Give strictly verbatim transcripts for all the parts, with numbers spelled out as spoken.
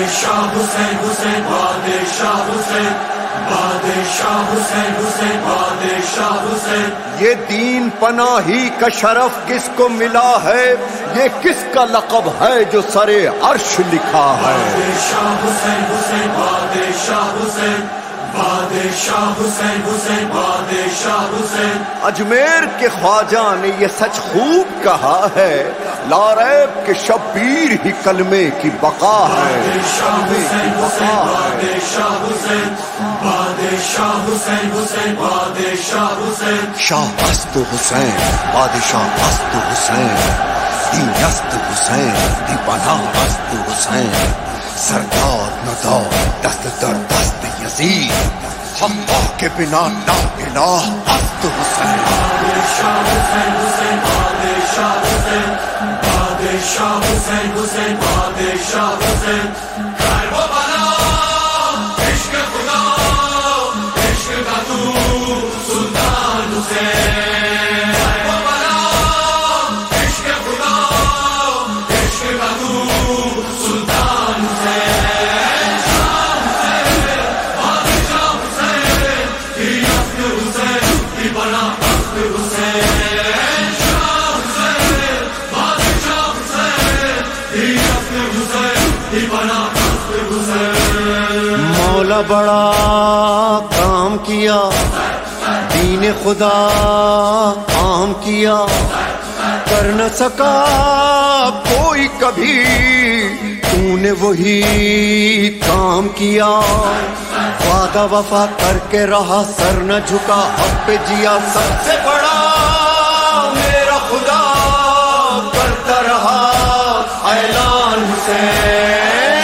بادشاہ حسین حسین بادشاہ حسین بادشاہ حسین حسین بادشاہ حسین. یہ دین پناہی کا شرف کس کو ملا ہے؟ یہ کس کا لقب ہے جو سرے عرش لکھا ہے؟ بادشاہ حسین حسین بادشاہ حسین بادشاہ حسین حسین بادشاہ حسین. اجمیر کے خواجہ نے یہ سچ خوب کہا ہے، لا ریب کہ شبیر ہی کلمے کی بقا ہے. بادشاہ حسین حسین بادشاہ حسین بادشاہ حسین حسین بادشاہ حسین. شاہ است حسین بادشاہ است حسین، دین است حسین دی بنا است حسین. سردار ندا دست در دست یزید، اللہ کے بنا لا الہ است حسین. بادشاہ حسین حسین بادشاہ حسین بادشاہ حسین حسین بادشاہ حسین. خیر و بلا عشق خدا عشق کا تو سلطان حسین. خیر و بلا عشق خدا عشق کا تو سلطان حسین. شاہ حسین بادشاہ حسین دی است حسین دی بنا است حسین. شاہ حسین بادشاہ حسین دی است حسین دی بنا است حسین. مولا بڑا کام کیا، دین خدا عام کیا، کر نہ سکا کوئی کبھی، تو نے وہی کام کیا. وعدہ وفا کر کے رہا، سر نہ جھکا، حق پہ جیا. سب سے بڑا میرا خدا کرتا رہا اعلان حسین.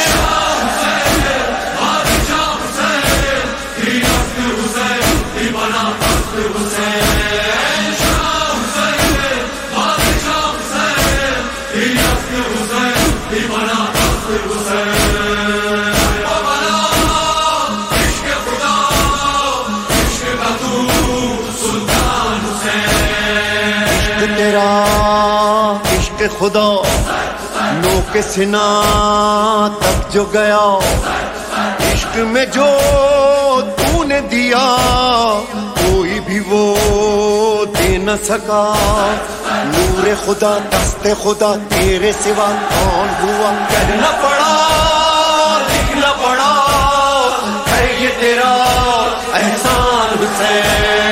تیرا عشق خدا نو کے سنا تک جو گیا، عشق میں جو تو نے دیا کوئی بھی وہ دے نہ سکا. نور خدا دست خدا تیرے سوا کون ہوا، کہنا پڑا لکھنا پڑا ہے یہ تیرا احسان حسین.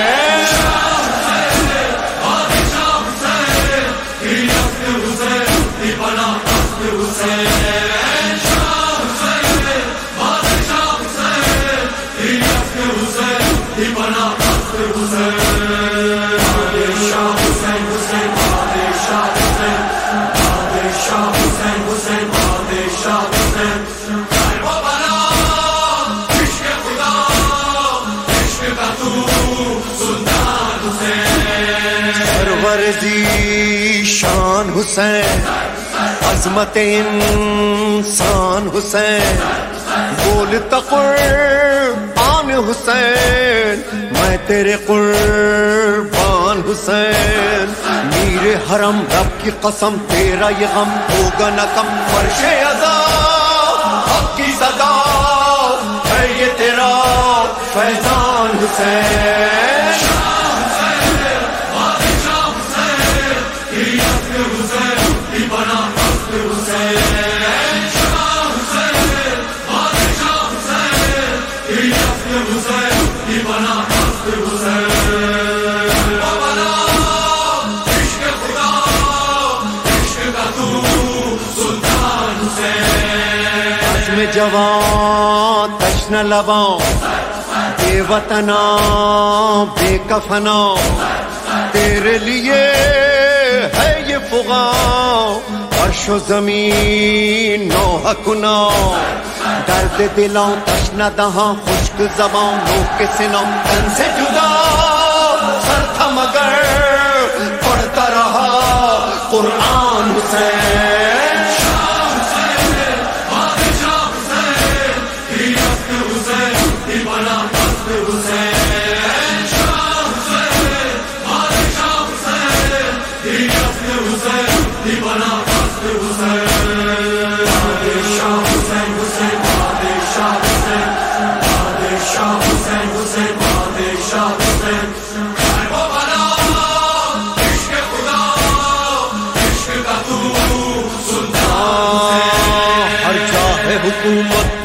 شان حسین عظمت انسان حسین، بولتا قربان حسین میں تیرے قربان حسین. میر حرم رب کی قسم تیرا یہ غم ہوگا نہ کم. فرش ازا حق کی صدا ہے یہ تیرا فیضان حسین. میں جوان تشن لباں بے وطنا بے کفنا، تیرے لیے ہے یہ فغاں عرش و زمین نوحہ کنا. درد دلاں تشن دہاں خشک زباں لو کے سنا، تن سے جدا سر تھا مگر پڑھتا رہا قرآن حسین. Bana bastı Hüseyin, Bana bastı Hüseyin, Hüseyin, Hüseyin.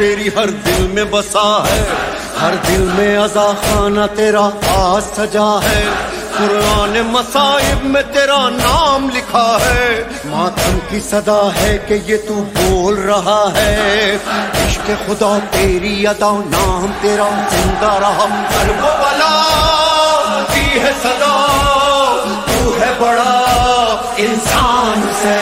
تیری ہر دل میں بسا ہے، ہر دل میں عزا خانہ تیرا آج سجا ہے، قرآن مصائب میں تیرا نام لکھا ہے، ماتم کی صدا ہے کہ یہ تو بول رہا ہے، عشق خدا تیری ادا نام تیرا زندہ رہا، کربلا کی ہے صدا تو ہے بڑا انسان سے،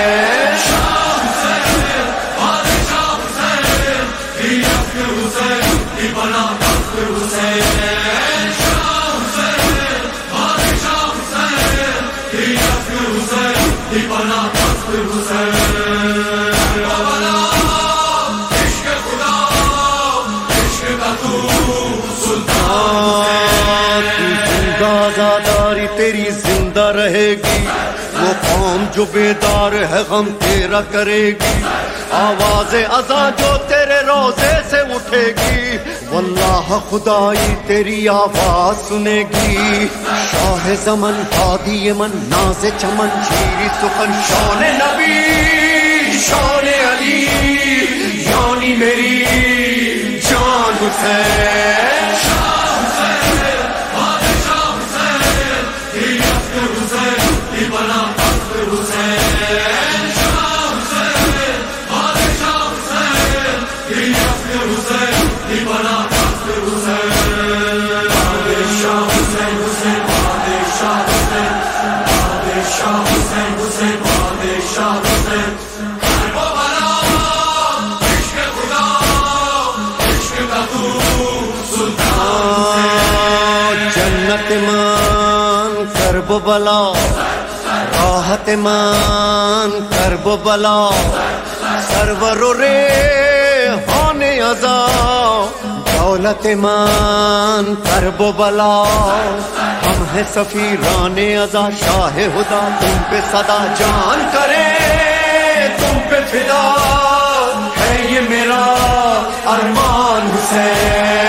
آزاداری تیری زندہ رہے گی، وہ قوم جو بیدار ہے غم تیرا کرے گی، آواز اذاں جو تیرے روزے سے اٹھے گی، واللہ خدائی تیری آواز سنے گی، شاہ زمن ہادی من ناز چمن شیری سخن شان نبی شان علی یعنی میری جان حسین، جنت مان کرب بلا راحت مان کرب بلا، سرور و ریحان عزا دولت مان کرب بلا، ہم ہیں سفیران عزا شاہ خدا تم پہ صدا جان کرے تم پہ فدا ہے یہ میرا ارمان حسین،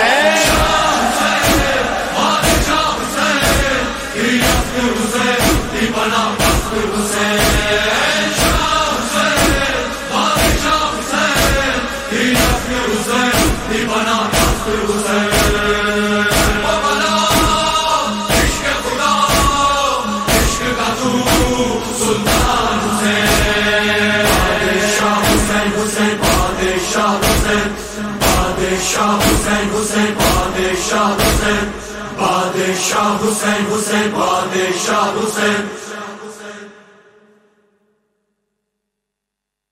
بادشاہ حسین حسین بادشاہ حسین بادشاہ حسین حسین بادشاہ حسین